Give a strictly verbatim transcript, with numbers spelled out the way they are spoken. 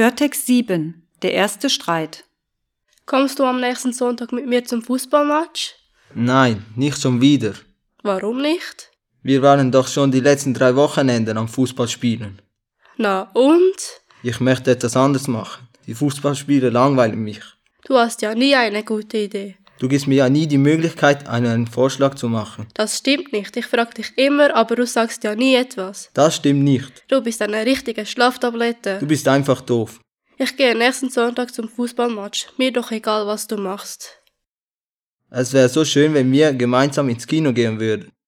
Hörtext sieben. Der erste Streit. Kommst du am nächsten Sonntag mit mir zum Fußballmatch? Nein, nicht schon wieder. Warum nicht? Wir waren doch schon die letzten drei Wochenenden am Fußballspielen. Na und? Ich möchte etwas anderes machen. Die Fußballspiele langweilen mich. Du hast ja nie eine gute Idee. Du gibst mir ja nie die Möglichkeit, einen Vorschlag zu machen. Das stimmt nicht. Ich frage dich immer, aber du sagst ja nie etwas. Das stimmt nicht. Du bist eine richtige Schlaftablette. Du bist einfach doof. Ich gehe nächsten Sonntag zum Fußballmatch. Mir doch egal, was du machst. Es wäre so schön, wenn wir gemeinsam ins Kino gehen würden.